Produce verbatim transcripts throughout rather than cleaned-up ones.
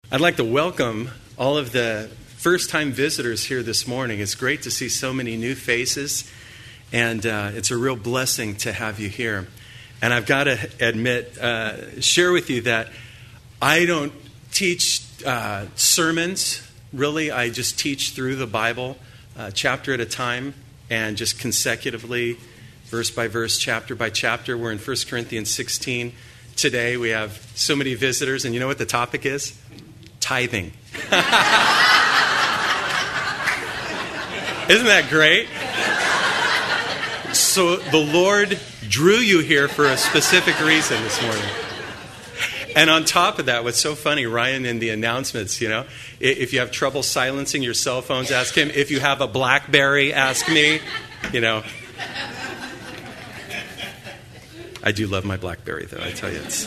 I'd like to welcome all of the first-time visitors here this morning. It's great to see so many new faces, and uh, it's a real blessing to have you here. And I've got to admit, uh, share with you that I don't teach uh, sermons, really. I just teach through the Bible, uh, chapter at a time, and just consecutively, verse by verse, chapter by chapter. We're in First Corinthians sixteen. Today we have so many visitors, and you know what the topic is? Tithing. Isn't that great? So the Lord drew you here for a specific reason this morning. And on top of that, what's so funny, Ryan, in the announcements, you know, if you have trouble silencing your cell phones, ask him. If you have a BlackBerry, ask me. You know. I do love my BlackBerry, though, I tell you. It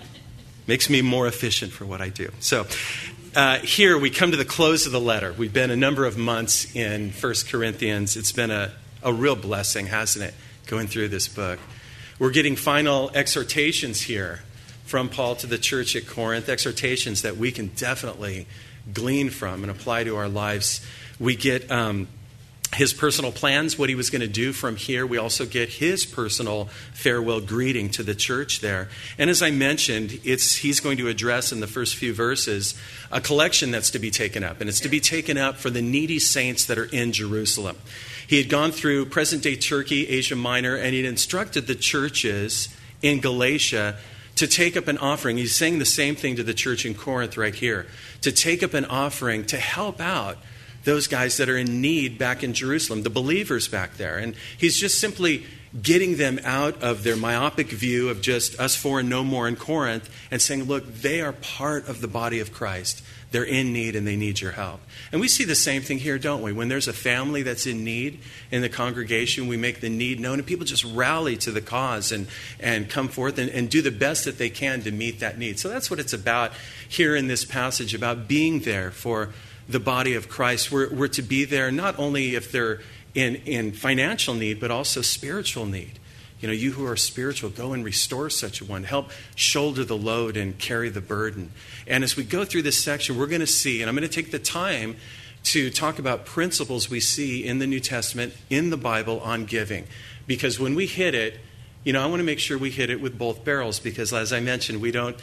makes me more efficient for what I do. So uh, here we come to the close of the letter. We've been a number of months in First Corinthians. It's been a, a real blessing, hasn't it, going through this book. We're getting final exhortations here from Paul to the church at Corinth, exhortations that we can definitely glean from and apply to our lives. We get um, his personal plans, what he was going to do from here. We also get his personal farewell greeting to the church there. And as I mentioned, it's he's going to address in the first few verses a collection that's to be taken up. And it's to be taken up for the needy saints that are in Jerusalem. He had gone through present-day Turkey, Asia Minor, and he'd instructed the churches in Galatia to take up an offering. He's saying the same thing to the church in Corinth right here. To take up an offering to help out those guys that are in need back in Jerusalem, the believers back there. And he's just simply getting them out of their myopic view of just us four and no more in Corinth and saying, look, they are part of the body of Christ. They're in need and they need your help. And we see the same thing here, don't we? When there's a family that's in need in the congregation, we make the need known and people just rally to the cause and, and come forth and, and do the best that they can to meet that need. So that's what it's about here in this passage, about being there for the body of Christ. We're, we're to be there not only if they're in, in financial need, but also spiritual need. You know, you who are spiritual, go and restore such a one. Help shoulder the load and carry the burden. And as we go through this section, we're going to see, and I'm going to take the time to talk about principles we see in the New Testament, in the Bible, on giving. Because when we hit it, you know, I want to make sure we hit it with both barrels. Because as I mentioned, we don't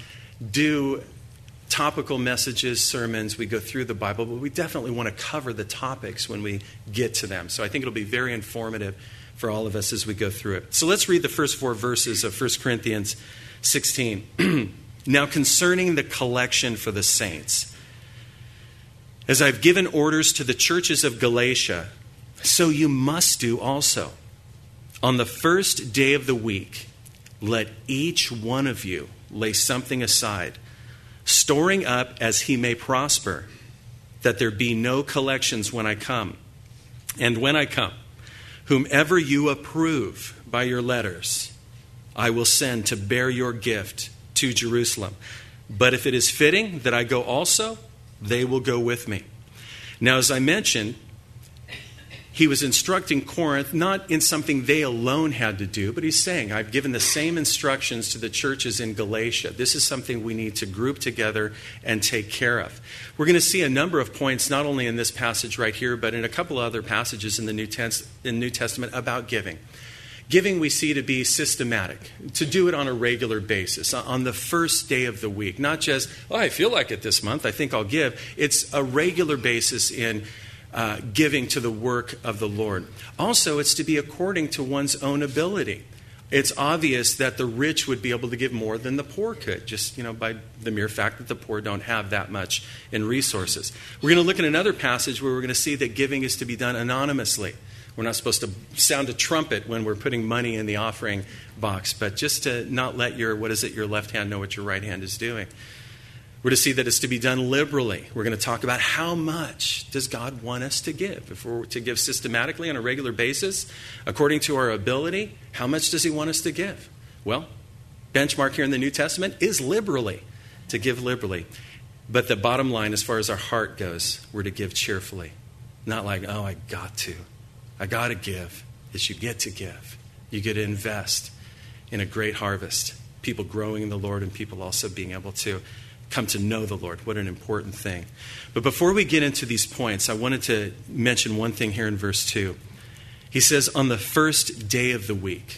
do topical messages, sermons. We go through the Bible, but we definitely want to cover the topics when we get to them. So I think it'll be very informative for all of us as we go through it. So let's read the first four verses of First Corinthians sixteen. Now concerning the collection for the saints, as I've given orders to the churches of Galatia, so you must do also. On the first day of the week, let each one of you lay something aside, storing up as he may prosper, that there be no collections when I come. And when I come, whomever you approve by your letters, I will send to bear your gift to Jerusalem. But if it is fitting that I go also, they will go with me. Now, as I mentioned, he was instructing Corinth not in something they alone had to do, but he's saying, I've given the same instructions to the churches in Galatia. This is something we need to group together and take care of. We're going to see a number of points, not only in this passage right here, but in a couple of other passages in the New, Tes- in New Testament about giving. Giving we see to be systematic, to do it on a regular basis, on the first day of the week. Not just, oh, I feel like it this month, I think I'll give. It's a regular basis in Uh, giving to the work of the Lord. Also, it's to be according to one's own ability. It's obvious that the rich would be able to give more than the poor could, just, you know, by the mere fact that the poor don't have that much in resources. We're going to look at another passage where we're going to see that giving is to be done anonymously. We're not supposed to sound a trumpet when we're putting money in the offering box, but just to not let your, what is it, your left hand know what your right hand is doing. We're to see that it's to be done liberally. We're going to talk about how much does God want us to give. If we're to give systematically on a regular basis, according to our ability, how much does he want us to give? Well, benchmark here in the New Testament is liberally, to give liberally. But the bottom line, as far as our heart goes, we're to give cheerfully. Not like, oh, I got to. I got to give. It's you get to give. You get to invest in a great harvest. People growing in the Lord and people also being able to come to know the Lord. What an important thing. But before we get into these points, I wanted to mention one thing here in verse two. He says, on the first day of the week.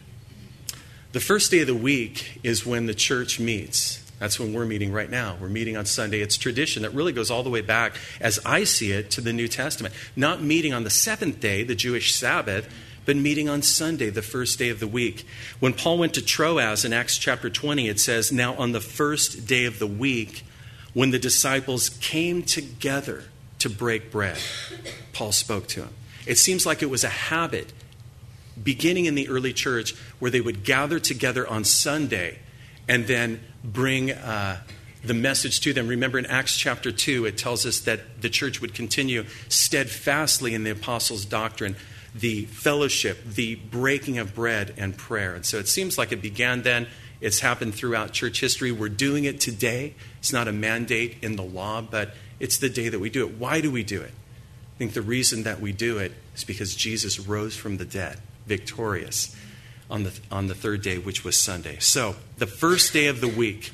The first day of the week is when the church meets. That's when we're meeting right now. We're meeting on Sunday. It's tradition that really goes all the way back, as I see it, to the New Testament. Not meeting on the seventh day, the Jewish Sabbath, but meeting on Sunday, the first day of the week. When Paul went to Troas in Acts chapter twenty, it says, now on the first day of the week, when the disciples came together to break bread, Paul spoke to them. It seems like it was a habit beginning in the early church where they would gather together on Sunday and then bring uh, the message to them. Remember in Acts chapter two, it tells us that the church would continue steadfastly in the apostles' doctrine, the fellowship, the breaking of bread, and prayer. And so it seems like it began then. It's happened throughout church history. We're doing it today. It's not a mandate in the law, but it's the day that we do it. Why do we do it? I think the reason that we do it is because Jesus rose from the dead, victorious, on the on the third day, which was Sunday. So, the first day of the week.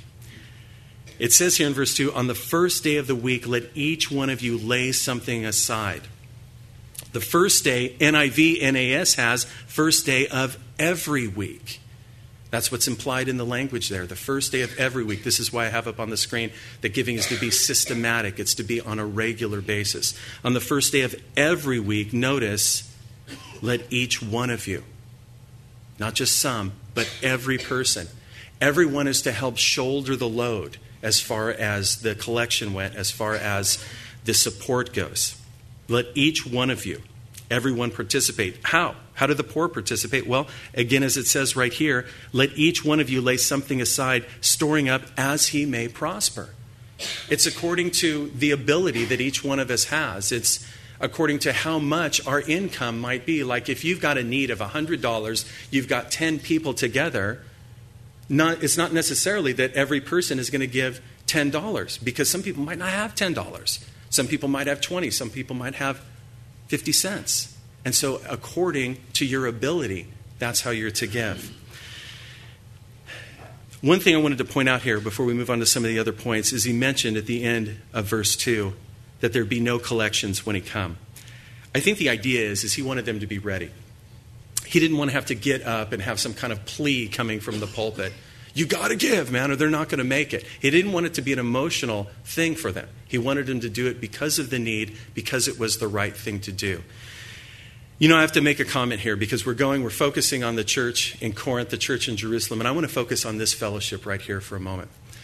It says here in verse two, on the first day of the week, let each one of you lay something aside. The first day, N I V, N A S has first day of every week. That's what's implied in the language there, the first day of every week. This is why I have up on the screen that giving is to be systematic. It's to be on a regular basis. On the first day of every week, notice, let each one of you, not just some, but every person. Everyone is to help shoulder the load as far as the collection went, as far as the support goes. Let each one of you, everyone participate. How? How do the poor participate? Well, again, as it says right here, let each one of you lay something aside, storing up as he may prosper. It's according to the ability that each one of us has. It's according to how much our income might be. Like if you've got a need of one hundred dollars, you've got ten people together, not, it's not necessarily that every person is going to give ten dollars, because some people might not have ten dollars. Some people might have twenty dollars. Some people might have fifty cents. And so according to your ability, that's how you're to give. One thing I wanted to point out here before we move on to some of the other points is he mentioned at the end of verse two that there be no collections when he come. I think the idea is, is he wanted them to be ready. He didn't want to have to get up and have some kind of plea coming from the pulpit. You got to give, man, or they're not going to make it. He didn't want it to be an emotional thing for them. He wanted them to do it because of the need, because it was the right thing to do. You know, I have to make a comment here because we're going, we're focusing on the church in Corinth, the church in Jerusalem, and I want to focus on this fellowship right here for a moment.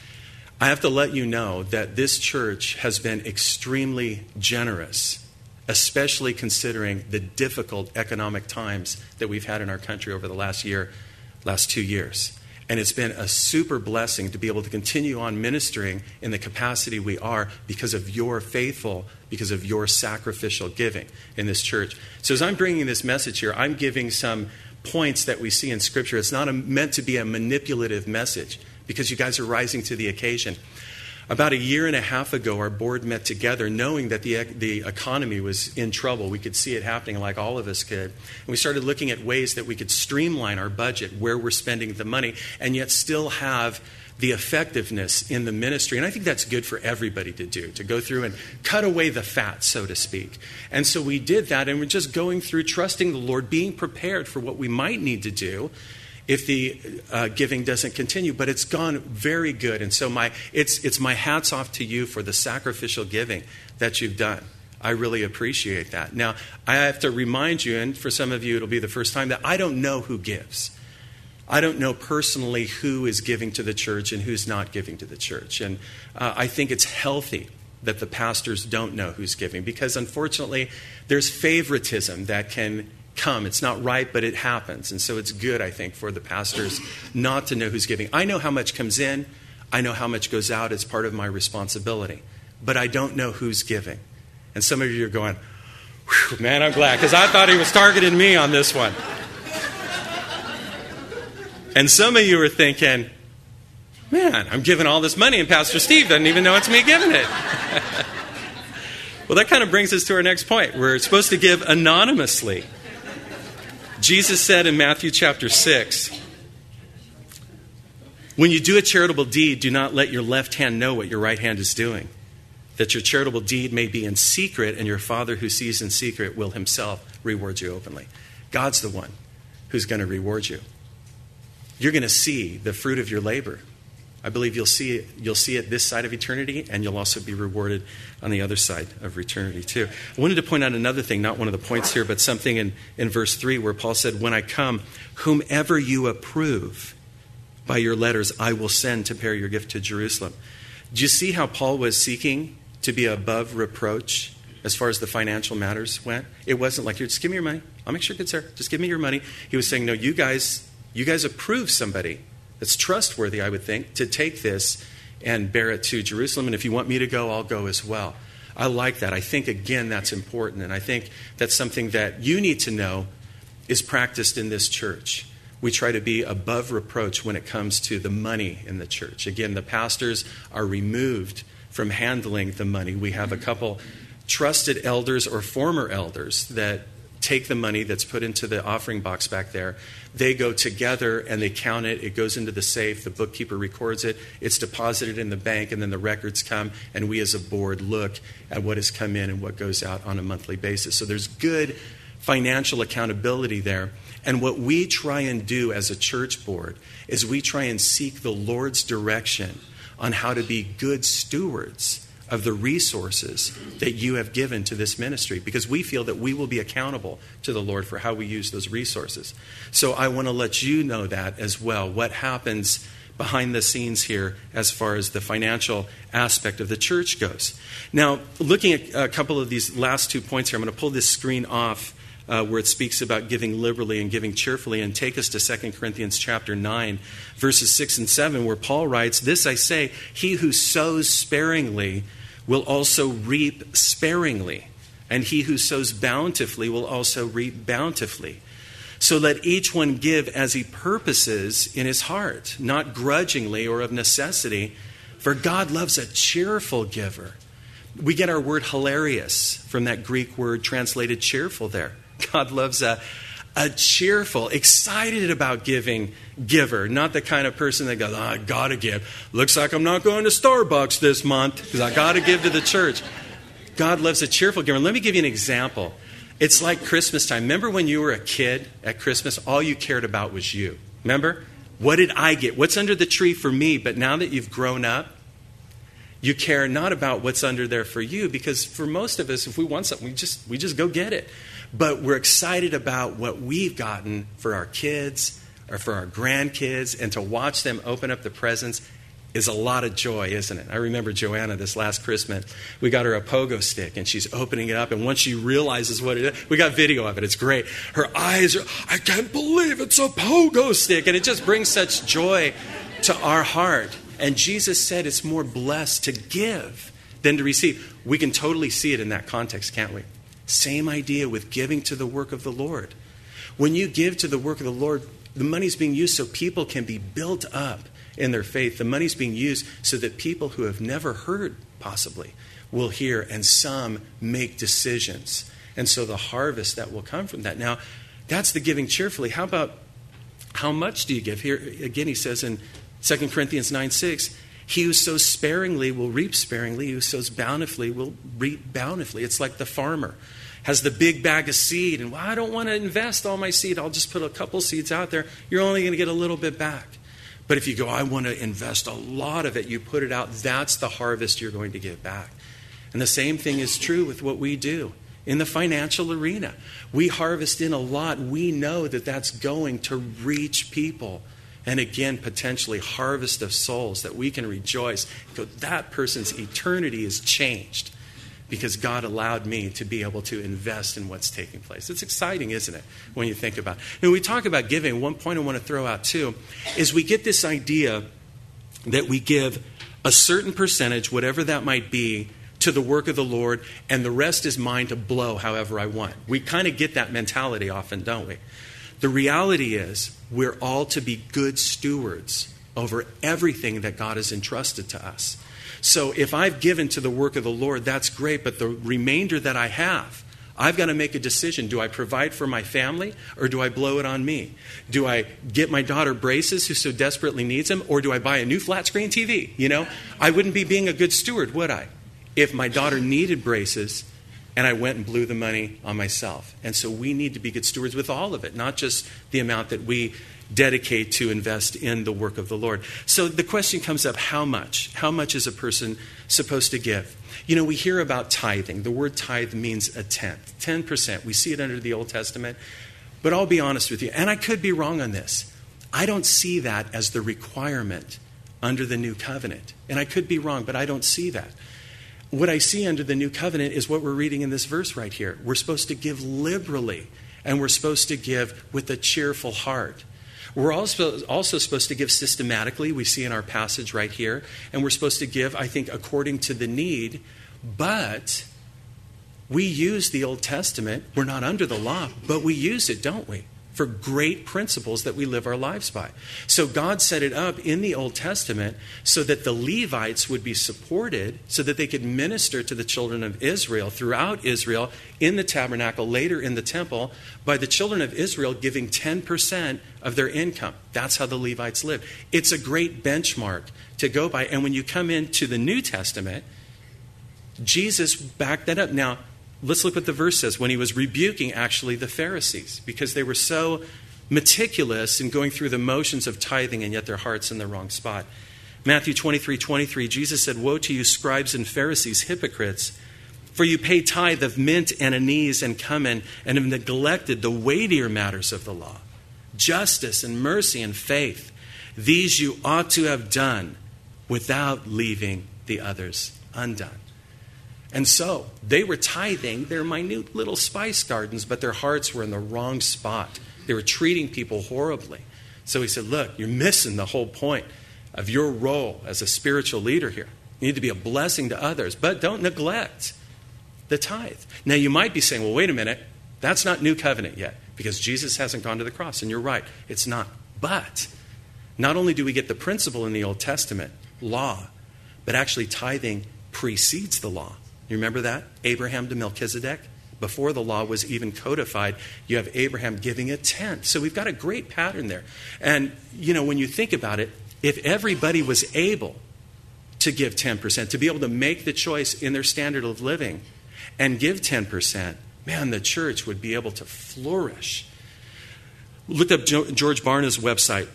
I have to let you know that this church has been extremely generous, especially considering the difficult economic times that we've had in our country over the last year, last two years. And it's been a super blessing to be able to continue on ministering in the capacity we are because of your faithful, because of your sacrificial giving in this church. So as I'm bringing this message here, I'm giving some points that we see in Scripture. It's not a, meant to be a manipulative message because you guys are rising to the occasion. About a year and a half ago, our board met together knowing that the the economy was in trouble. We could see it happening like all of us could. And we started looking at ways that we could streamline our budget, where we're spending the money, and yet still have the effectiveness in the ministry. And I think that's good for everybody to do, to go through and cut away the fat, so to speak. And so we did that, and we're just going through, trusting the Lord, being prepared for what we might need to do if the uh, giving doesn't continue. But it's gone very good. And so my it's it's my hats off to you for the sacrificial giving that you've done. I really appreciate that. Now, I have to remind you, and for some of you it'll be the first time, that I don't know who gives. I don't know personally who is giving to the church and who's not giving to the church. And uh, I think it's healthy that the pastors don't know who's giving, because unfortunately there's favoritism that can come. It's not right, but it happens. And so it's good, I think, for the pastors not to know who's giving. I know how much comes in. I know how much goes out. It's part of my responsibility. But I don't know who's giving. And some of you are going, man, I'm glad, because I thought he was targeting me on this one. And some of you are thinking, man, I'm giving all this money and Pastor Steve doesn't even know it's me giving it. Well, that kind of brings us to our next point. We're supposed to give anonymously. Jesus said in Matthew chapter six, When you do a charitable deed, do not let your left hand know what your right hand is doing, that your charitable deed may be in secret, and your Father who sees in secret will himself reward you openly. God's the one who's going to reward you. You're going to see the fruit of your labor. I believe you'll see it, you'll see it this side of eternity, and you'll also be rewarded on the other side of eternity too. I wanted to point out another thing, not one of the points here, but something in, in verse three where Paul said, when I come, whomever you approve by your letters, I will send to bear your gift to Jerusalem. Do you see how Paul was seeking to be above reproach as far as the financial matters went? It wasn't like, here, just give me your money. I'll make sure, good sir, just give me your money. He was saying, no, you guys, you guys approve somebody that's trustworthy, I would think, to take this and bear it to Jerusalem. And if you want me to go, I'll go as well. I like that. I think, again, that's important. And I think that's something that you need to know is practiced in this church. We try to be above reproach when it comes to the money in the church. Again, the pastors are removed from handling the money. We have a couple trusted elders or former elders that take the money that's put into the offering box back there. They go together and they count it. It goes into the safe. The bookkeeper records it. It's deposited in the bank, and then the records come, and we as a board look at what has come in and what goes out on a monthly basis. So there's good financial accountability there. And what we try and do as a church board is we try and seek the Lord's direction on how to be good stewards of the resources that you have given to this ministry, because we feel that we will be accountable to the Lord for how we use those resources. So I want to let you know that as well, what happens behind the scenes here as far as the financial aspect of the church goes. Now, looking at a couple of these last two points here, I'm going to pull this screen off uh, where it speaks about giving liberally and giving cheerfully, and take us to Second Corinthians chapter nine, verses six and seven, where Paul writes, "This I say, he who sows sparingly will also reap sparingly, and he who sows bountifully will also reap bountifully. So let each one give as he purposes in his heart, not grudgingly or of necessity, for God loves a cheerful giver." We get our word hilarious from that Greek word translated cheerful there. God loves a, a cheerful, excited about giving giver, not the kind of person that goes, oh, I got to give. Looks like I'm not going to Starbucks this month because I got to give to the church. God loves a cheerful giver. Let me give you an example. It's like Christmas time. Remember when you were a kid at Christmas, all you cared about was you. Remember? What did I get? What's under the tree for me? But now that you've grown up, you care not about what's under there for you, because for most of us, if we want something, we just we just go get it. But we're excited about what we've gotten for our kids or for our grandkids, and to watch them open up the presents is a lot of joy, isn't it? I remember Joanna this last Christmas. We got her a pogo stick, and she's opening it up, and once she realizes what it is, we got video of it. It's great. Her eyes are, I can't believe it's a pogo stick, and it just brings such joy to our heart. And Jesus said it's more blessed to give than to receive. We can totally see it in that context, can't we? Same idea with giving to the work of the Lord. When you give to the work of the Lord, the money's being used so people can be built up in their faith. The money's being used so that people who have never heard, possibly, will hear, and some make decisions. And so the harvest that will come from that. Now, that's the giving cheerfully. How about how much do you give? Here, again, he says in Second Corinthians nine six, he who sows sparingly will reap sparingly. He who sows bountifully will reap bountifully. It's like the farmer has the big bag of seed, and well, I don't want to invest all my seed. I'll just put a couple seeds out there. You're only going to get a little bit back. But if you go, I want to invest a lot of it, you put it out, that's the harvest you're going to get back. And the same thing is true with what we do in the financial arena. We harvest in a lot. We know that that's going to reach people. And again, potentially harvest of souls that we can rejoice. Go, that person's eternity is changed because God allowed me to be able to invest in what's taking place. It's exciting, isn't it, when you think about it. And when we talk about giving, one point I want to throw out too is we get this idea that we give a certain percentage, whatever that might be, to the work of the Lord, and the rest is mine to blow however I want. We kind of get that mentality often, don't we? The reality is we're all to be good stewards over everything that God has entrusted to us. So if I've given to the work of the Lord, that's great, but the remainder that I have, I've got to make a decision. Do I provide for my family or do I blow it on me? Do I get my daughter braces who so desperately needs them, or do I buy a new flat screen T V? You know, I wouldn't be being a good steward, would I? If my daughter needed braces and I went and blew the money on myself. And so we need to be good stewards with all of it, not just the amount that we dedicate to invest in the work of the Lord. So the question comes up, how much? How much is a person supposed to give? You know, we hear about tithing. The word tithe means a tenth, ten percent. We see it under the Old Testament. But I'll be honest with you, and I could be wrong on this. I don't see that as the requirement under the new covenant. And I could be wrong, but I don't see that. What I see under the new covenant is what we're reading in this verse right here. We're supposed to give liberally, and we're supposed to give with a cheerful heart. We're also, also supposed to give systematically, we see in our passage right here, and we're supposed to give, I think, according to the need, but we use the Old Testament. We're not under the law, but we use it, don't we? For great principles that we live our lives by. So God set it up in the Old Testament so that the Levites would be supported, so that they could minister to the children of Israel throughout Israel in the tabernacle, later in the temple, by the children of Israel giving ten percent of their income. That's how the Levites lived. It's a great benchmark to go by. And when you come into the New Testament, Jesus backed that up. Now, let's look what the verse says when he was rebuking actually the Pharisees, because they were so meticulous in going through the motions of tithing and yet their heart's in the wrong spot. Matthew twenty-three twenty-three, Jesus said, "Woe to you, scribes and Pharisees, hypocrites, for you pay tithe of mint and anise and cumin and have neglected the weightier matters of the law, justice and mercy and faith. These you ought to have done without leaving the others undone." And so they were tithing their minute little spice gardens, but their hearts were in the wrong spot. They were treating people horribly. So he said, look, you're missing the whole point of your role as a spiritual leader here. You need to be a blessing to others, but don't neglect the tithe. Now you might be saying, well, wait a minute, that's not new covenant yet, because Jesus hasn't gone to the cross. And you're right, it's not. But not only do we get the principle in the Old Testament, law, but actually tithing precedes the law. You remember that? Abraham to Melchizedek. Before the law was even codified, you have Abraham giving a tenth. So we've got a great pattern there. And, you know, when you think about it, if everybody was able to give ten percent, to be able to make the choice in their standard of living and give ten percent, man, the church would be able to flourish. Look up George Barna's website.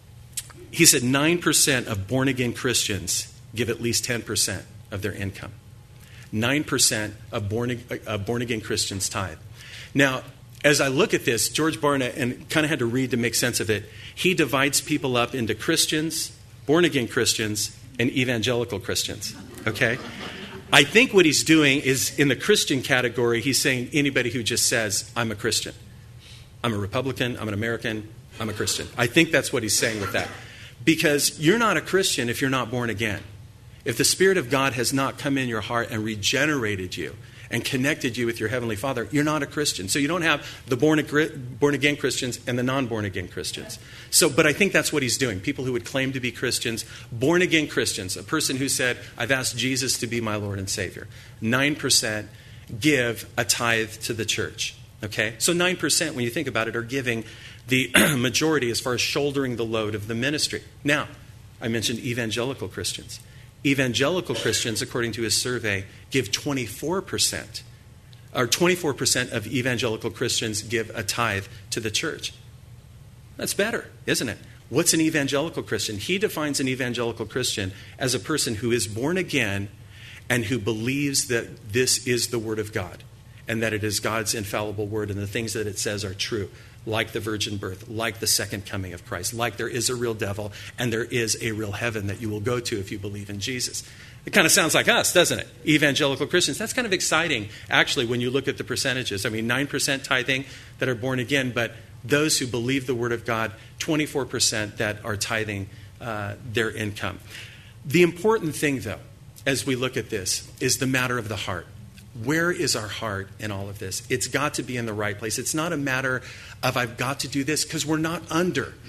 He said nine percent of born-again Christians give at least ten percent of their income. nine percent of born, uh, born-again Christians tithe. Now, as I look at this, George Barna, and kind of had to read to make sense of it, he divides people up into Christians, born-again Christians, and evangelical Christians. Okay? I think what he's doing is, in the Christian category, he's saying anybody who just says, I'm a Christian. I'm a Republican, I'm an American, I'm a Christian. I think that's what he's saying with that. Because you're not a Christian if you're not born again. If the Spirit of God has not come in your heart and regenerated you and connected you with your Heavenly Father, you're not a Christian. So you don't have the born-again Christians and the non-born-again Christians. So, but I think that's what he's doing. People who would claim to be Christians, born-again Christians, a person who said, I've asked Jesus to be my Lord and Savior. nine percent give a tithe to the church. Okay? So nine percent, when you think about it, are giving the majority as far as shouldering the load of the ministry. Now, I mentioned evangelical Christians. Evangelical Christians, according to his survey, give twenty-four percent, or twenty-four percent of evangelical Christians give a tithe to the church. That's better, isn't it? What's an evangelical Christian? He defines an evangelical Christian as a person who is born again and who believes that this is the Word of God and that it is God's infallible Word and the things that it says are true. Like the virgin birth, like the second coming of Christ, like there is a real devil and there is a real heaven that you will go to if you believe in Jesus. It kind of sounds like us, doesn't it? Evangelical Christians. That's kind of exciting, actually, when you look at the percentages. I mean, nine percent tithing that are born again, but those who believe the Word of God, twenty-four percent that are tithing uh, their income. The important thing, though, as we look at this, is the matter of the heart. Where is our heart in all of this? It's got to be in the right place. It's not a matter of I've got to do this, because we're not under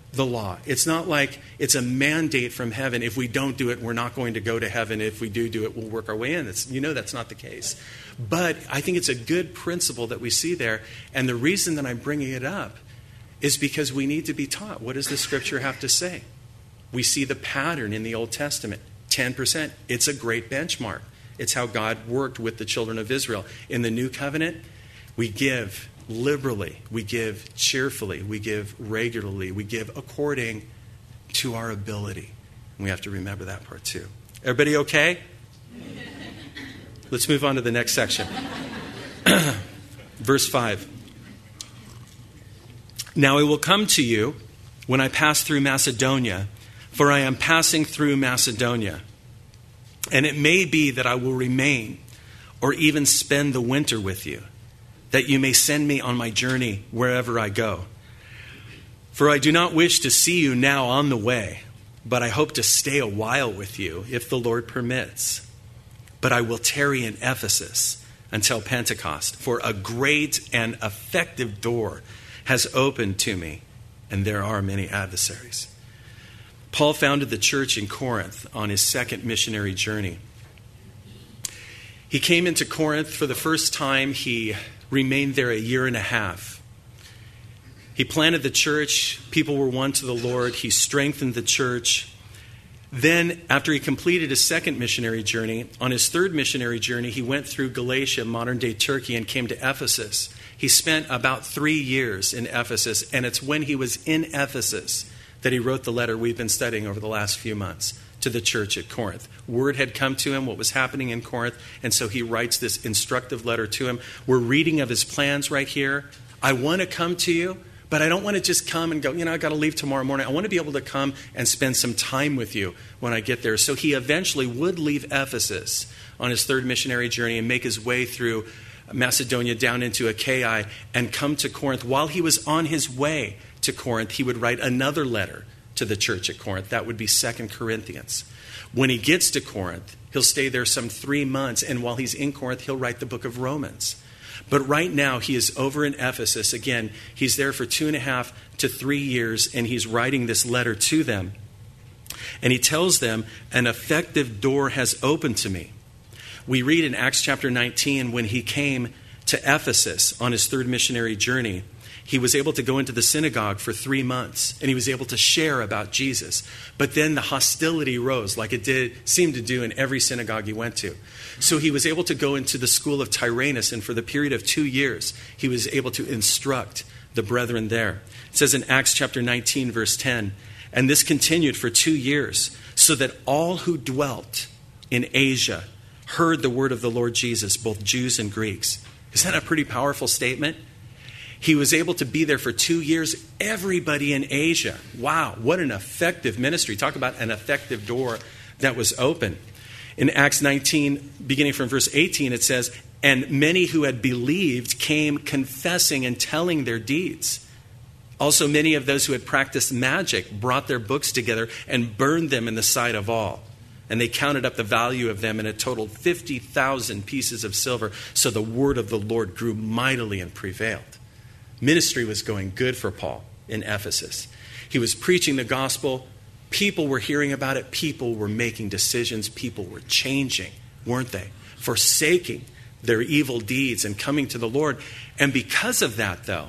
the law. It's not like it's a mandate from heaven. If we don't do it, we're not going to go to heaven. If we do do it, we'll work our way in. It's, you know that's not the case. But I think it's a good principle that we see there. And the reason that I'm bringing it up is because we need to be taught. What does the Scripture have to say? We see the pattern in the Old Testament. ten percent. It's a great benchmark. It's how God worked with the children of Israel. In the New Covenant, we give liberally, we give cheerfully, we give regularly, we give according to our ability. And we have to remember that part too. Everybody okay? Let's move on to the next section. Verse five. Now I will come to you when I pass through Macedonia, for I am passing through Macedonia. And it may be that I will remain or even spend the winter with you, that you may send me on my journey wherever I go. For I do not wish to see you now on the way, but I hope to stay a while with you, if the Lord permits. But I will tarry in Ephesus until Pentecost, for a great and effective door has opened to me, and there are many adversaries. Paul founded the church in Corinth on his second missionary journey. He came into Corinth for the first time. He remained there a year and a half. He planted the church. People were won to the Lord. He strengthened the church. Then, after he completed his second missionary journey, on his third missionary journey, he went through Galatia, modern-day Turkey, and came to Ephesus. He spent about three years in Ephesus, and it's when he was in Ephesus that he wrote the letter we've been studying over the last few months to the church at Corinth. Word had come to him what was happening in Corinth, and so he writes this instructive letter to him. We're reading of his plans right here. I want to come to you, but I don't want to just come and go, you know, I got to leave tomorrow morning. I want to be able to come and spend some time with you when I get there. So he eventually would leave Ephesus on his third missionary journey and make his way through Macedonia down into Achaia and come to Corinth. While he was on his way to Corinth, he would write another letter to the church at Corinth. That would be Second Corinthians. When he gets to Corinth, he'll stay there some three months, and while he's in Corinth, he'll write the book of Romans. But right now, he is over in Ephesus. Again, he's there for two and a half to three years, and he's writing this letter to them. And he tells them, an effective door has opened to me. We read in Acts chapter nineteen, when he came to Ephesus on his third missionary journey, he was able to go into the synagogue for three months, and he was able to share about Jesus. But then the hostility rose, like it did seemed to do in every synagogue he went to. So he was able to go into the school of Tyrannus, and for the period of two years, he was able to instruct the brethren there. It says in Acts chapter nineteen, verse ten, and this continued for two years, so that all who dwelt in Asia heard the word of the Lord Jesus, both Jews and Greeks. Isn't that a pretty powerful statement? He was able to be there for two years. Everybody in Asia. Wow, what an effective ministry. Talk about an effective door that was open. In Acts nineteen, beginning from verse eighteen, it says, and many who had believed came confessing and telling their deeds. Also, many of those who had practiced magic brought their books together and burned them in the sight of all. And they counted up the value of them, and it totaled fifty thousand pieces of silver. So the word of the Lord grew mightily and prevailed. Ministry was going good for Paul in Ephesus. He was preaching the gospel. People were hearing about it. People were making decisions. People were changing, weren't they? Forsaking their evil deeds and coming to the Lord. And because of that, though,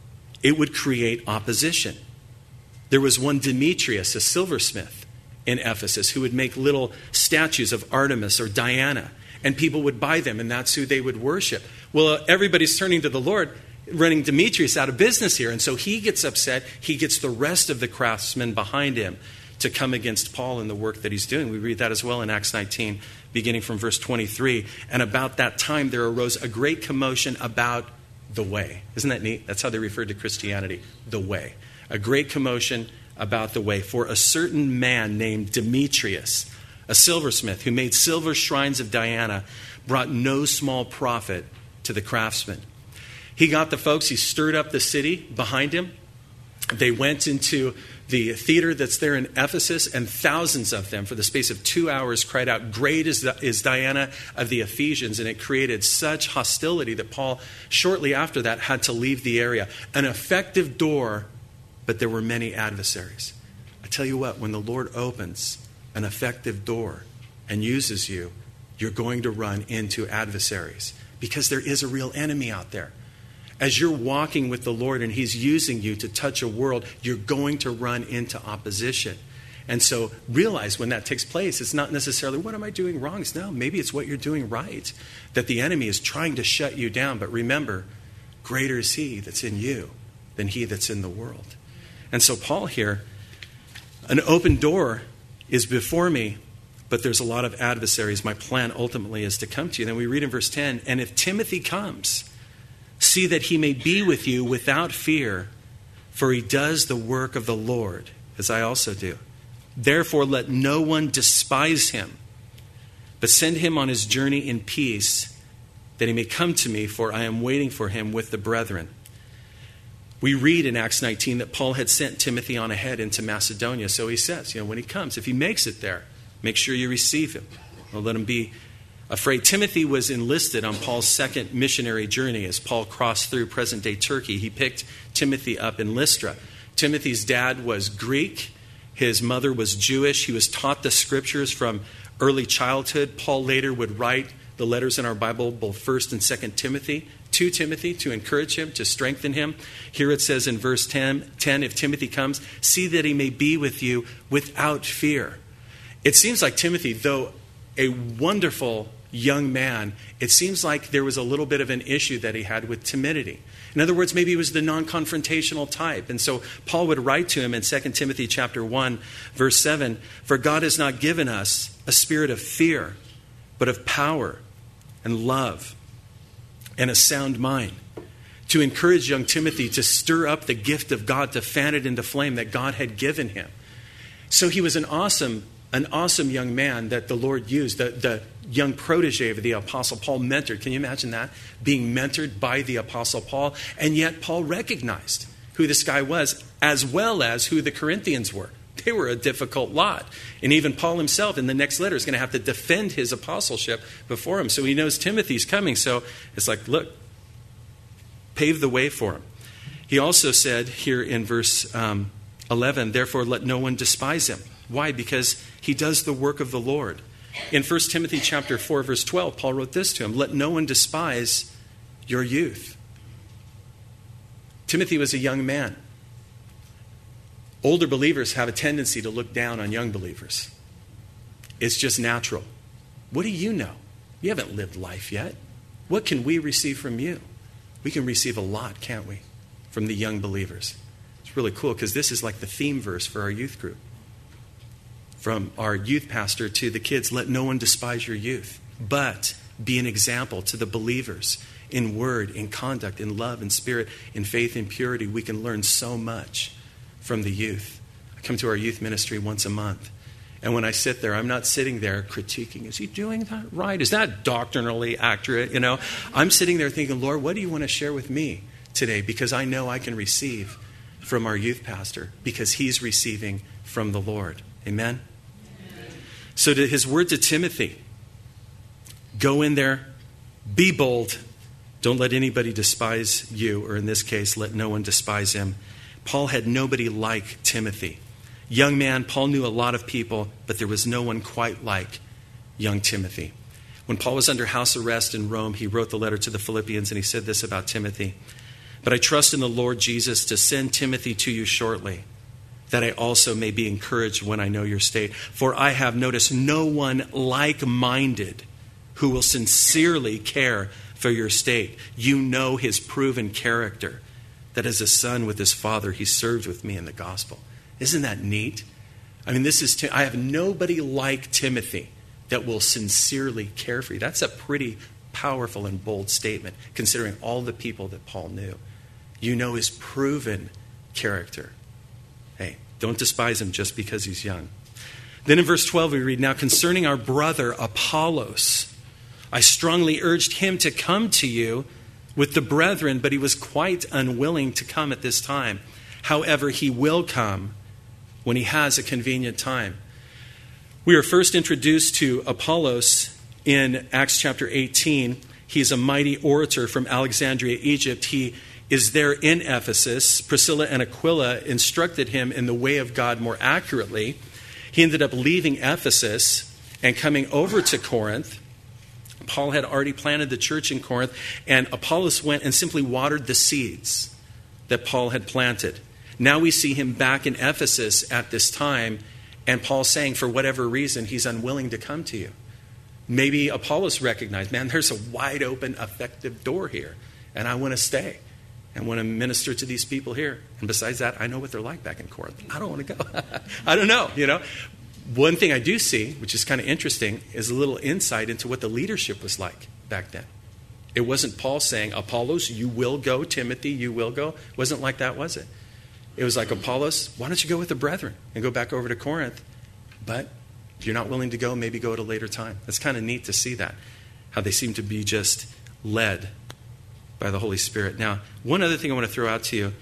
it would create opposition. There was one Demetrius, a silversmith in Ephesus, who would make little statues of Artemis or Diana, and people would buy them, and that's who they would worship. Well, everybody's turning to the Lord, running Demetrius out of business here, and so he gets upset. He gets the rest of the craftsmen behind him to come against Paul and the work that he's doing. We read that as well in Acts nineteen, beginning from verse twenty-three. And about that time, there arose a great commotion about the way. Isn't that neat? That's how they referred to Christianity, the way. A great commotion about the way. For a certain man named Demetrius, a silversmith who made silver shrines of Diana, brought no small profit to the craftsmen. He got the folks, he stirred up the city behind him. They went into the theater that's there in Ephesus, and thousands of them, for the space of two hours, cried out, "Great is, is Diana of the Ephesians." And it created such hostility that Paul, shortly after that, had to leave the area. An effective door but there were many adversaries. I tell you what, when the Lord opens an effective door and uses you, you're going to run into adversaries because there is a real enemy out there. As you're walking with the Lord and he's using you to touch a world, you're going to run into opposition. And so realize when that takes place, it's not necessarily, what am I doing wrong? It's, no, maybe it's what you're doing right, that the enemy is trying to shut you down. But remember, greater is he that's in you than he that's in the world. And so Paul here, an open door is before me, but there's a lot of adversaries. My plan ultimately is to come to you. Then we read in verse ten, and if Timothy comes, see that he may be with you without fear, for he does the work of the Lord, as I also do. Therefore, let no one despise him, but send him on his journey in peace, that he may come to me, for I am waiting for him with the brethren. We read in Acts nineteen that Paul had sent Timothy on ahead into Macedonia. So he says, you know, when he comes, if he makes it there, make sure you receive him. Don't let him be afraid. Timothy was enlisted on Paul's second missionary journey as Paul crossed through present-day Turkey. He picked Timothy up in Lystra. Timothy's dad was Greek. His mother was Jewish. He was taught the scriptures from early childhood. Paul later would write the letters in our Bible, both First and Second Timothy, to Timothy to encourage him, to strengthen him. Here it says in verse ten, ten, if Timothy comes, see that he may be with you without fear. It seems like Timothy, though a wonderful young man, it seems like there was a little bit of an issue that he had with timidity. In other words, maybe he was the non-confrontational type. And so Paul would write to him in Second Timothy chapter one, verse seven, for God has not given us a spirit of fear, but of power and love and a sound mind. To encourage young Timothy to stir up the gift of God, to fan it into flame that God had given him. So he was an awesome An awesome young man that the Lord used, the, the young protege of the Apostle Paul mentored. Can you imagine that? Being mentored by the Apostle Paul. And yet Paul recognized who this guy was, as well as who the Corinthians were. They were a difficult lot. And even Paul himself in the next letter is going to have to defend his apostleship before him. So he knows Timothy's coming. So it's like, look, pave the way for him. He also said here in verse um, eleven, therefore let no one despise him. Why? Because he does the work of the Lord. In First Timothy chapter four, verse twelve, Paul wrote this to him, let no one despise your youth. Timothy was a young man. Older believers have a tendency to look down on young believers. It's just natural. What do you know? You haven't lived life yet. What can we receive from you? We can receive a lot, can't we, from the young believers. It's really cool because this is like the theme verse for our youth group. From our youth pastor to the kids, let no one despise your youth, but be an example to the believers in word, in conduct, in love, in spirit, in faith, in purity. We can learn so much from the youth. I come to our youth ministry once a month. And when I sit there, I'm not sitting there critiquing, is he doing that right? Is that doctrinally accurate? You know, I'm sitting there thinking, Lord, what do you want to share with me today? Because I know I can receive from our youth pastor because he's receiving from the Lord. Amen? Amen. So to his word to Timothy, go in there, be bold. Don't let anybody despise you, or in this case, let no one despise him. Paul had nobody like Timothy. Young man, Paul knew a lot of people, but there was no one quite like young Timothy. When Paul was under house arrest in Rome, he wrote the letter to the Philippians, and he said this about Timothy. But I trust in the Lord Jesus to send Timothy to you shortly, that I also may be encouraged when I know your state. For I have noticed no one like-minded who will sincerely care for your state. You know his proven character, that as a son with his father, he served with me in the gospel. Isn't that neat? I mean, this is, I have nobody like Timothy that will sincerely care for you. That's a pretty powerful and bold statement, considering all the people that Paul knew. You know his proven character. Hey, don't despise him just because he's young. Then in verse twelve we read, now concerning our brother Apollos, I strongly urged him to come to you with the brethren, but he was quite unwilling to come at this time. However, he will come when he has a convenient time. We are first introduced to Apollos in Acts chapter eighteen. He's a mighty orator from Alexandria, Egypt. He is there in Ephesus. Priscilla and Aquila instructed him in the way of God more accurately. He ended up leaving Ephesus and coming over to Corinth. Paul had already planted the church in Corinth, and Apollos went and simply watered the seeds that Paul had planted. Now we see him back in Ephesus at this time, and Paul's saying for whatever reason he's unwilling to come to you. Maybe Apollos recognized, man, there's a wide open, effective door here, and I want to stay and want to minister to these people here. And besides that, I know what they're like back in Corinth. I don't want to go. I don't know, you know. One thing I do see, which is kind of interesting, is a little insight into what the leadership was like back then. It wasn't Paul saying, Apollos, you will go. Timothy, you will go. It wasn't like that, was it? It was like, Apollos, why don't you go with the brethren and go back over to Corinth? But if you're not willing to go, maybe go at a later time. It's kind of neat to see that, how they seem to be just led by the Holy Spirit. Now, one other thing I want to throw out to you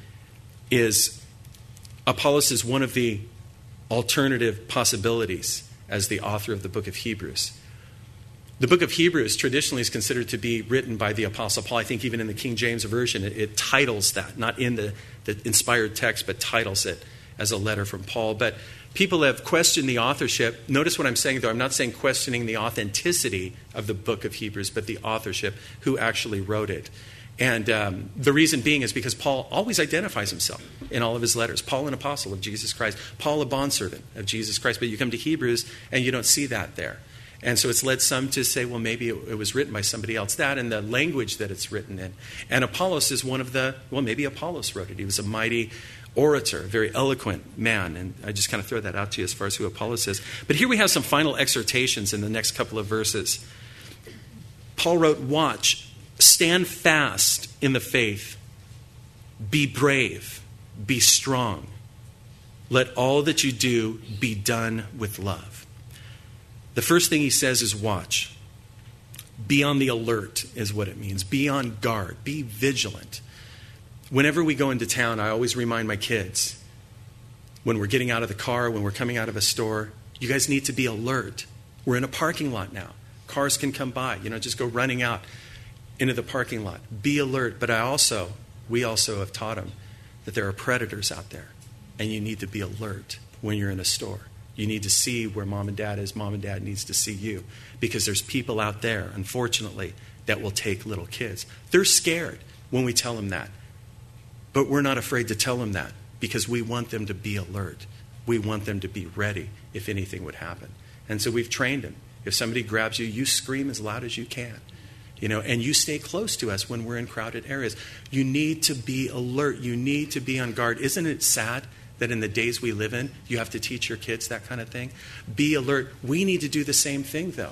is Apollos is one of the alternative possibilities as the author of the book of Hebrews. The book of Hebrews traditionally is considered to be written by the Apostle Paul. I think even in the King James Version, it, it titles that, not in the, the inspired text, but titles it as a letter from Paul. But people have questioned the authorship. Notice what I'm saying, though. I'm not saying questioning the authenticity of the book of Hebrews, but the authorship, who actually wrote it. And um, the reason being is because Paul always identifies himself in all of his letters. Paul, an apostle of Jesus Christ. Paul, a bondservant of Jesus Christ. But you come to Hebrews and you don't see that there. And so it's led some to say, well, maybe it, it was written by somebody else. That and the language that it's written in. And Apollos is one of the, well, maybe Apollos wrote it. He was a mighty orator, a very eloquent man. And I just kind of throw that out to you as far as who Apollos is. But here we have some final exhortations in the next couple of verses. Paul wrote, watch, stand fast in the faith, be brave, be strong. Let all that you do be done with love. The first thing he says is watch. Be on the alert is what it means. Be on guard. Be vigilant. Whenever we go into town, I always remind my kids, when we're getting out of the car, when we're coming out of a store, you guys need to be alert. We're in a parking lot now. Cars can come by. You know, just go running out into the parking lot. Be alert. But I also, we also have taught them that there are predators out there, and you need to be alert when you're in a store. You need to see where mom and dad is. Mom and dad needs to see you, because there's people out there, unfortunately, that will take little kids. They're scared when we tell them that. But we're not afraid to tell them that, because we want them to be alert. We want them to be ready if anything would happen. And so we've trained them. If somebody grabs you, you scream as loud as you can. You know, and you stay close to us when we're in crowded areas. You need to be alert. You need to be on guard. Isn't it sad that in the days we live in, you have to teach your kids that kind of thing? Be alert. We need to do the same thing, though.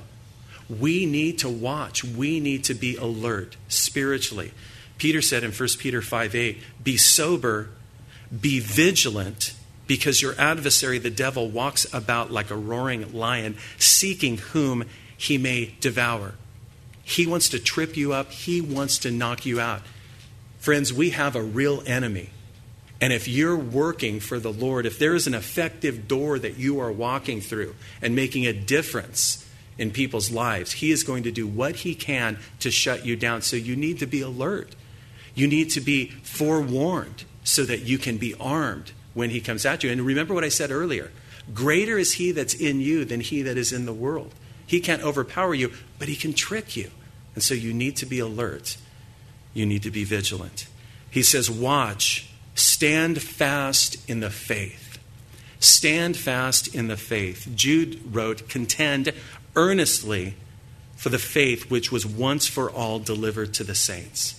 We need to watch. We need to be alert spiritually. Peter said in First Peter five eight, be sober, be vigilant, because your adversary, the devil, walks about like a roaring lion, seeking whom he may devour. He wants to trip you up. He wants to knock you out. Friends, we have a real enemy. And if you're working for the Lord, if there is an effective door that you are walking through and making a difference in people's lives, he is going to do what he can to shut you down. So you need to be alert. You need to be forewarned so that you can be armed when he comes at you. And remember what I said earlier. Greater is he that's in you than he that is in the world. He can't overpower you, but he can trick you. And so you need to be alert. You need to be vigilant. He says, watch. Stand fast in the faith. Stand fast in the faith. Jude wrote, contend earnestly for the faith which was once for all delivered to the saints.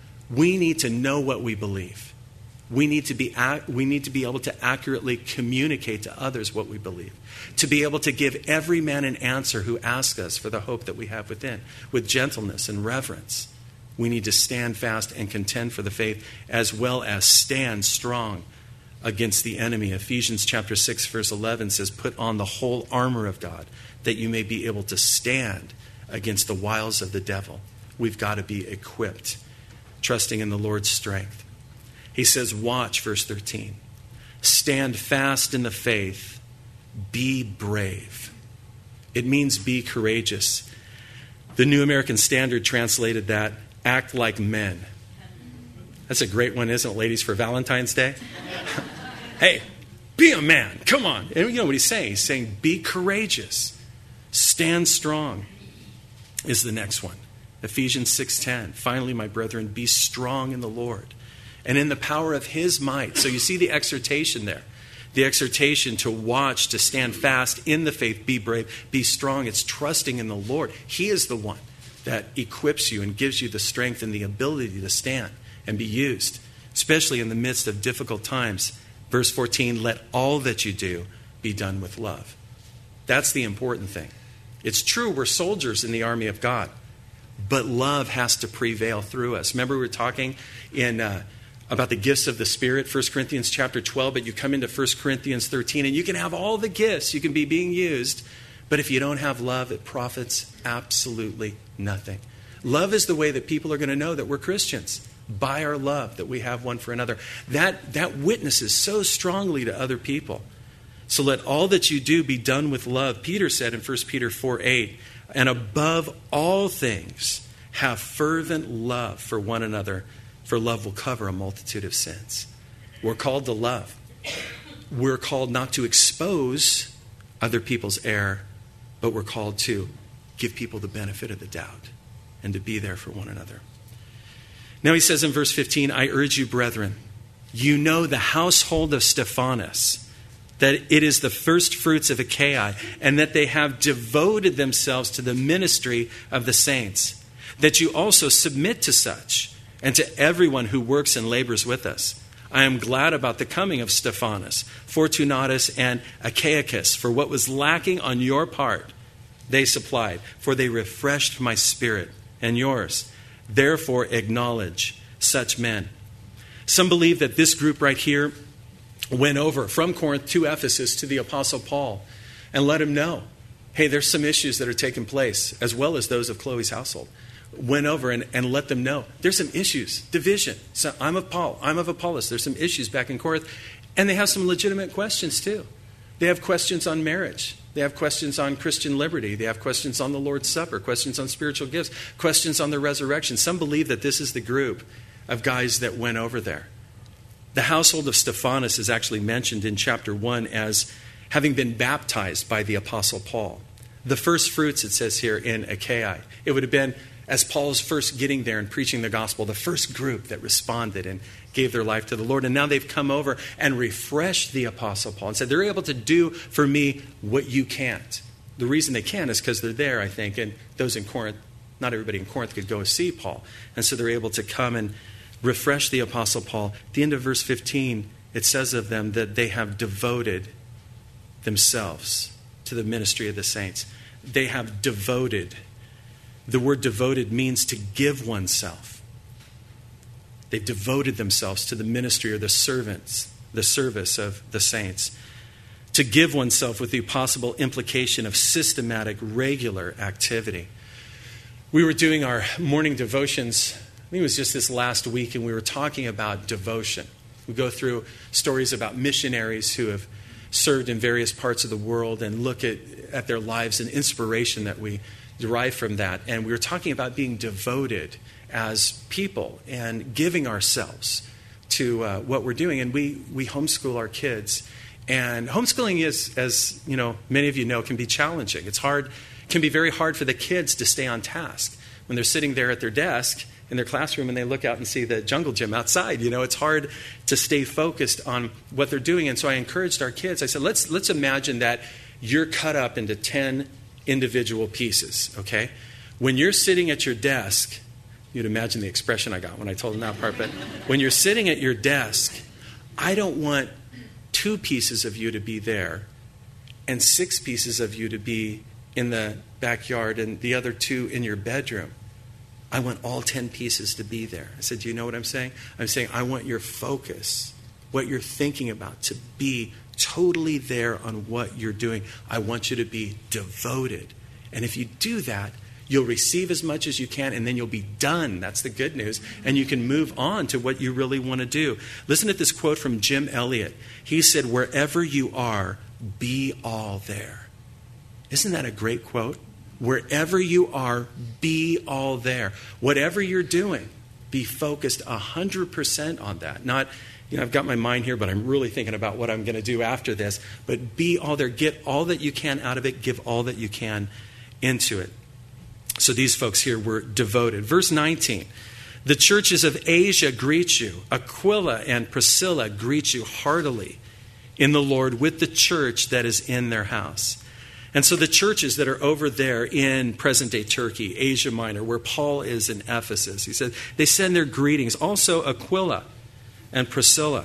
We need to know what we believe. We need to be we need to be able to accurately communicate to others what we believe. To be able to give every man an answer who asks us for the hope that we have within, with gentleness and reverence. We need to stand fast and contend for the faith, as well as stand strong against the enemy. Ephesians chapter six, verse eleven says, put on the whole armor of God, that you may be able to stand against the wiles of the devil. We've got to be equipped, trusting in the Lord's strength. He says, watch, verse thirteen. Stand fast in the faith. Be brave. It means be courageous. The New American Standard translated that, act like men. That's a great one, isn't it, ladies, for Valentine's Day? Hey, be a man. Come on. And you know what he's saying? He's saying, be courageous. Stand strong is the next one. Ephesians six ten. Finally, my brethren, be strong in the Lord and in the power of his might. So you see the exhortation there. The exhortation to watch, to stand fast in the faith, be brave, be strong. It's trusting in the Lord. He is the one that equips you and gives you the strength and the ability to stand and be used, especially in the midst of difficult times. Verse fourteen, let all that you do be done with love. That's the important thing. It's true, we're soldiers in the army of God, but love has to prevail through us. Remember we were talking in uh, about the gifts of the Spirit, First Corinthians chapter twelve, but you come into First Corinthians thirteen, and you can have all the gifts, you can be being used, but if you don't have love, it profits absolutely nothing. Love is the way that people are going to know that we're Christians, by our love that we have one for another. That, that witnesses so strongly to other people. So let all that you do be done with love. Peter said in First Peter four eight, and above all things, have fervent love for one another, for love will cover a multitude of sins. We're called to love. We're called not to expose other people's error, but we're called to give people the benefit of the doubt and to be there for one another. Now he says in verse fifteen, I urge you, brethren, you know the household of Stephanas, that it is the first fruits of Achaia, and that they have devoted themselves to the ministry of the saints, that you also submit to such, and to everyone who works and labors with us. I am glad about the coming of Stephanas, Fortunatus, and Achaicus, for what was lacking on your part they supplied, for they refreshed my spirit and yours. Therefore acknowledge such men. Some believe that this group right here went over from Corinth to Ephesus to the Apostle Paul and let him know, hey, there's some issues that are taking place, as well as those of Chloe's household. Went over and, and let them know there's some issues, division. So I'm of Paul, I'm of Apollos. There's some issues back in Corinth. And they have some legitimate questions too. They have questions on marriage. They have questions on Christian liberty. They have questions on the Lord's Supper, questions on spiritual gifts, questions on the resurrection. Some believe that this is the group of guys that went over there. The household of Stephanas is actually mentioned in chapter one as having been baptized by the Apostle Paul. The first fruits, it says here, in Achaia. It would have been, as Paul's first getting there and preaching the gospel, the first group that responded and gave their life to the Lord. And now they've come over and refreshed the Apostle Paul and said, they're able to do for me what you can't. The reason they can is because they're there, I think, and those in Corinth, not everybody in Corinth could go see Paul. And so they're able to come and refresh the Apostle Paul. At the end of verse fifteen, it says of them that they have devoted themselves to the ministry of the saints. They have devoted. The word devoted means to give oneself. They've devoted themselves to the ministry or the servants, the service of the saints. To give oneself with the possible implication of systematic, regular activity. We were doing our morning devotions, I think it was just this last week, and we were talking about devotion. We go through stories about missionaries who have served in various parts of the world and look at, at their lives and inspiration that we derive from that. And we were talking about being devoted as people and giving ourselves to uh, what we're doing. And we, we homeschool our kids. And homeschooling is, as you know, many of you know, can be challenging. It's hard, can be very hard for the kids to stay on task. When they're sitting there at their desk in their classroom and they look out and see the jungle gym outside, you know, it's hard to stay focused on what they're doing. And so I encouraged our kids. I said, let's let's imagine that you're cut up into ten individual pieces, okay? When you're sitting at your desk, you'd imagine the expression I got when I told them that part, but when you're sitting at your desk, I don't want two pieces of you to be there and six pieces of you to be in the backyard and the other two in your bedroom. I want all ten pieces to be there. I said, do you know what I'm saying? I'm saying I want your focus, what you're thinking about, to be totally there on what you're doing. I want you to be devoted. And if you do that, you'll receive as much as you can, and then you'll be done. That's the good news. And you can move on to what you really want to do. Listen to this quote from Jim Elliot. He said, wherever you are, be all there. Isn't that a great quote? Wherever you are, be all there. Whatever you're doing, Be focused one hundred percent on that. Not, you know, I've got my mind here, but I'm really thinking about what I'm going to do after this. But be all there. Get all that you can out of it. Give all that you can into it. So these folks here were devoted. Verse nineteen. The churches of Asia greet you. Aquila and Priscilla greet you heartily in the Lord with the church that is in their house. And so the churches that are over there in present-day Turkey, Asia Minor, where Paul is in Ephesus, he said, they send their greetings. Also Aquila and Priscilla.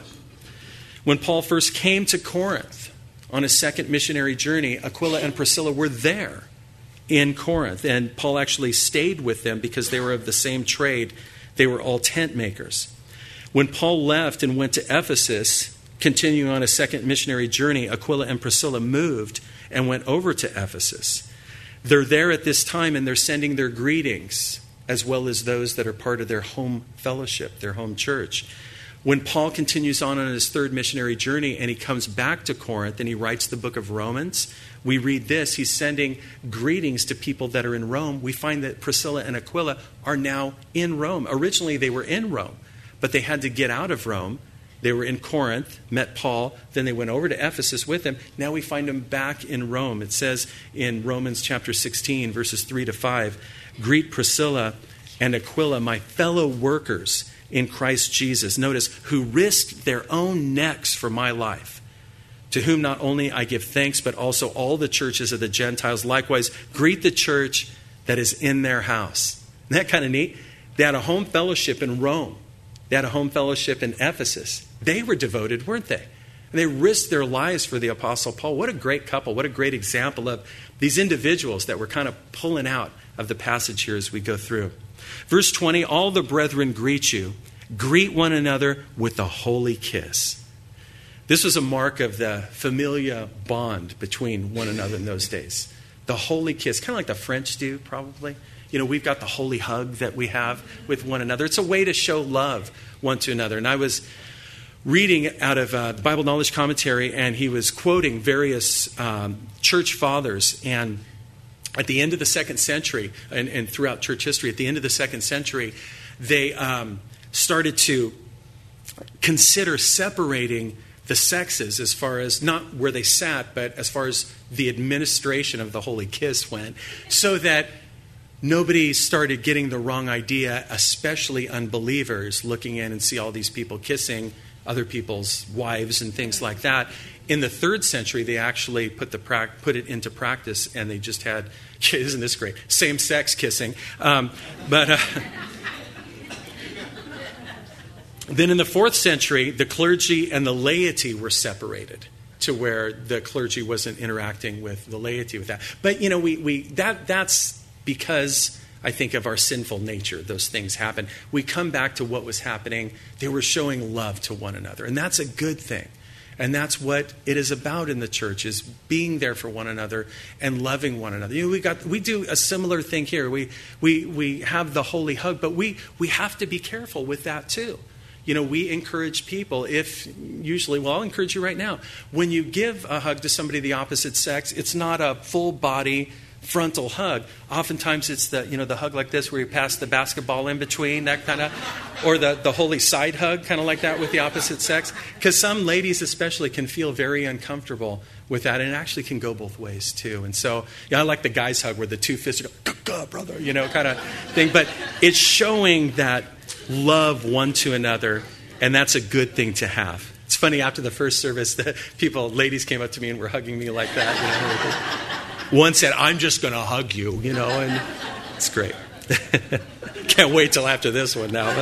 When Paul first came to Corinth on his second missionary journey, Aquila and Priscilla were there in Corinth. And Paul actually stayed with them because they were of the same trade. They were all tent makers. When Paul left and went to Ephesus, continuing on a second missionary journey, Aquila and Priscilla moved and went over to Ephesus. They're there at this time and they're sending their greetings, as well as those that are part of their home fellowship, their home church. When Paul continues on on his third missionary journey and he comes back to Corinth and he writes the book of Romans, we read this. He's sending greetings to people that are in Rome. We find that Priscilla and Aquila are now in Rome. Originally, they were in Rome, but they had to get out of Rome. They were in Corinth, met Paul, then they went over to Ephesus with him. Now we find them back in Rome. It says in Romans chapter sixteen, verses three to five, greet Priscilla and Aquila, my fellow workers in Christ Jesus. Notice, who risked their own necks for my life, to whom not only I give thanks, but also all the churches of the Gentiles. Likewise, greet the church that is in their house. Isn't that kind of neat? They had a home fellowship in Rome. They had a home fellowship in Ephesus. They were devoted, weren't they? And they risked their lives for the Apostle Paul. What a great couple. What a great example of these individuals that we're kind of pulling out of the passage here as we go through. Verse twenty, all the brethren greet you. Greet one another with a holy kiss. This was a mark of the familia bond between one another in those days. The holy kiss, kind of like the French do, probably. You know, we've got the holy hug that we have with one another. It's a way to show love one to another. And I was reading out of uh, the Bible Knowledge Commentary, and he was quoting various um, church fathers. And at the end of the second century, and, and throughout church history, at the end of the second century, they um, started to consider separating the sexes as far as not where they sat, but as far as the administration of the holy kiss went, so that nobody started getting the wrong idea, especially unbelievers looking in and see all these people kissing other people's wives and things like that. In the third century, they actually put the pra- put it into practice, and they just had, isn't this great, same-sex kissing. Um, but uh, then in the fourth century, the clergy and the laity were separated to where the clergy wasn't interacting with the laity with that. But, you know, we, we that that's because I think of our sinful nature. Those things happen. We come back to what was happening. They were showing love to one another. And that's a good thing. And that's what it is about in the church, is being there for one another and loving one another. You know, we got we do a similar thing here. We we we have the holy hug, but we we have to be careful with that too. You know, we encourage people, if usually, well, I'll encourage you right now. When you give a hug to somebody of the opposite sex, it's not a full body frontal hug. Oftentimes it's the, you know, the hug like this where you pass the basketball in between, that kind of, or the, the holy side hug, kind of like that with the opposite sex. Because some ladies especially can feel very uncomfortable with that, and it actually can go both ways too. And so, yeah, I like the guys hug where the two fists go, brother, you know, kind of thing. But it's showing that love one to another, and that's a good thing to have. It's funny, after the first service, the people, ladies came up to me and were hugging me like that. You know, one said, "I'm just going to hug you," you know, and it's great. Can't wait till after this one now.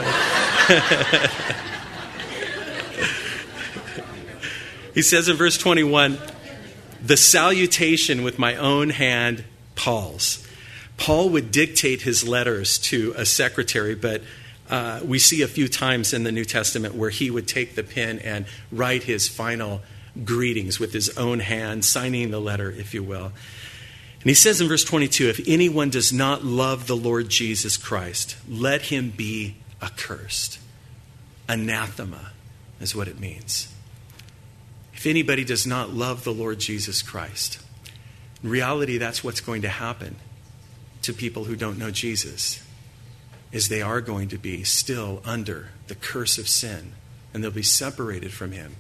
He says in verse twenty-one, the salutation with my own hand, Paul's. Paul would dictate his letters to a secretary, but uh, we see a few times in the New Testament where he would take the pen and write his final greetings with his own hand, signing the letter, if you will. And he says in verse twenty-two, if anyone does not love the Lord Jesus Christ, let him be accursed. Anathema is what it means. If anybody does not love the Lord Jesus Christ, in reality, that's what's going to happen to people who don't know Jesus. is they are going to be still under the curse of sin, and they'll be separated from him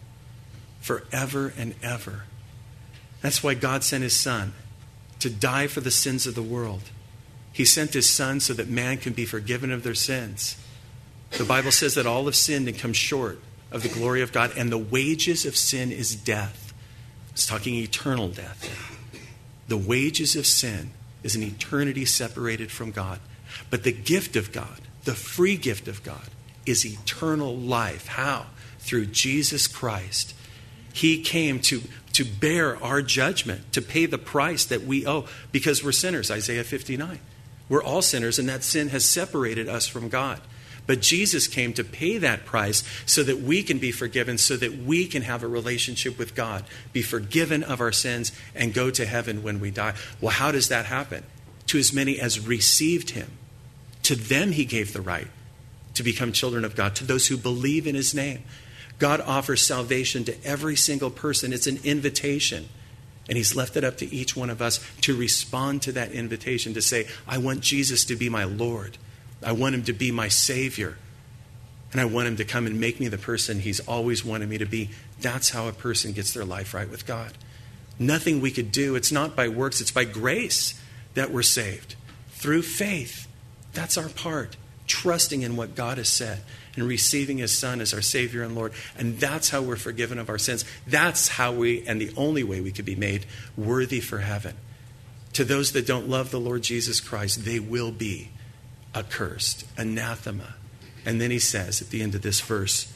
forever and ever. That's why God sent his Son to die for the sins of the world. He sent his Son so that man can be forgiven of their sins. The Bible says that all have sinned and come short of the glory of God, and the wages of sin is death. It's talking eternal death. The wages of sin is an eternity separated from God. But the gift of God, the free gift of God, is eternal life. How? Through Jesus Christ. He came to, to bear our judgment, to pay the price that we owe, because we're sinners, Isaiah fifty-nine. We're all sinners, and that sin has separated us from God. But Jesus came to pay that price so that we can be forgiven, so that we can have a relationship with God, be forgiven of our sins, and go to heaven when we die. Well, how does that happen? To as many as received him. To them he gave the right to become children of God, to those who believe in his name. God offers salvation to every single person. It's an invitation. And he's left it up to each one of us to respond to that invitation, to say, I want Jesus to be my Lord. I want him to be my Savior. And I want him to come and make me the person he's always wanted me to be. That's how a person gets their life right with God. Nothing we could do. It's not by works. It's by grace that we're saved. Through faith. That's our part. Trusting in what God has said and receiving his Son as our Savior and Lord. And that's how we're forgiven of our sins. That's how we, and the only way we could be made worthy for heaven. To those that don't love the Lord Jesus Christ, they will be accursed, anathema. And then he says at the end of this verse,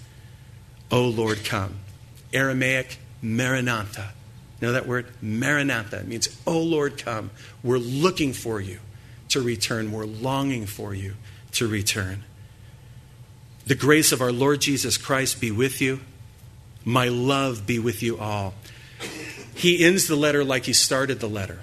O Lord, come. Aramaic, Maranatha. Know that word? Maranatha. It means, O Lord, come. We're looking for you to return. We're longing for you to return. The grace of our Lord Jesus Christ be with you. My love be with you all. He ends the letter like he started the letter.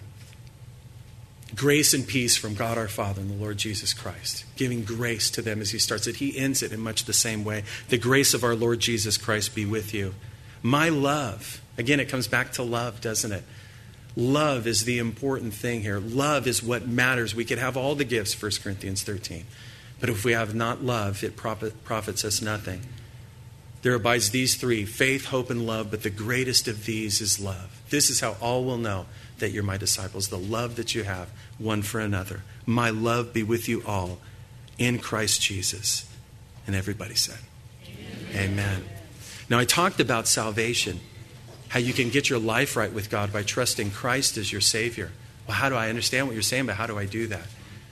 Grace and peace from God our Father and the Lord Jesus Christ. Giving grace to them as he starts it. He ends it in much the same way. The grace of our Lord Jesus Christ be with you. My love. Again, it comes back to love, doesn't it? Love is the important thing here. Love is what matters. We could have all the gifts, First Corinthians thirteen. But if we have not love, it profit, profits us nothing. There abides these three, faith, hope, and love, but the greatest of these is love. This is how all will know that you're my disciples, the love that you have one for another. My love be with you all in Christ Jesus. And everybody said, Amen. Amen. Now, I talked about salvation, how you can get your life right with God by trusting Christ as your Savior. Well, how do I understand what you're saying, but how do I do that?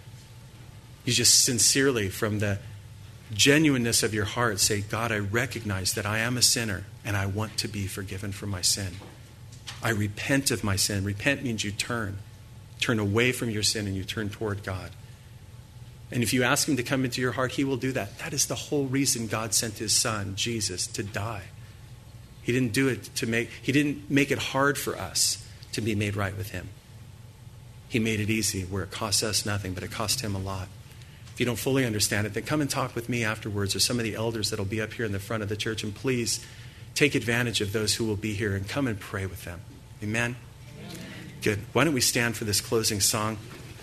You just sincerely, from the genuineness of your heart, say, God, I recognize that I am a sinner and I want to be forgiven from my sin. I repent of my sin. Repent means you turn. Turn away from your sin and you turn toward God. And if you ask him to come into your heart, he will do that. That is the whole reason God sent his Son, Jesus, to die. He didn't do it to make, he didn't make it hard for us to be made right with him. He made it easy where it costs us nothing, but it cost him a lot. If you don't fully understand it, then come and talk with me afterwards or some of the elders that will be up here in the front of the church. And please take advantage of those who will be here and come and pray with them. Amen? Amen. Good. Why don't we stand for this closing song?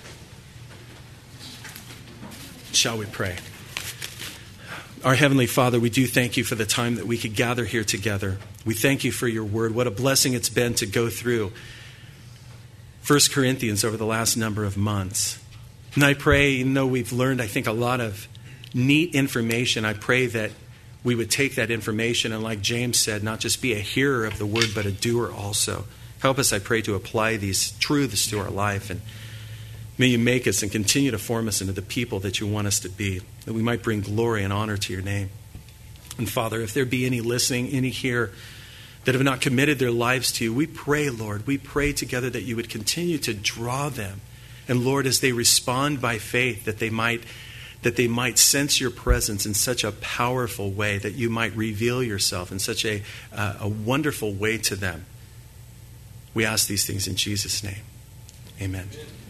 Shall we pray? Our Heavenly Father, we do thank you for the time that we could gather here together. We thank you for your word. What a blessing it's been to go through First Corinthians over the last number of months. And I pray, even though we've learned, I think, a lot of neat information, I pray that we would take that information and, like James said, not just be a hearer of the word, but a doer also. Help us, I pray, to apply these truths to our life. And may you make us and continue to form us into the people that you want us to be, that we might bring glory and honor to your name. And Father, if there be any listening, any here that have not committed their lives to you, we pray, Lord, we pray together that you would continue to draw them. And Lord, as they respond by faith, that they might that they might sense your presence in such a powerful way, that you might reveal yourself in such a, uh, a wonderful way to them. We ask these things in Jesus' name. Amen.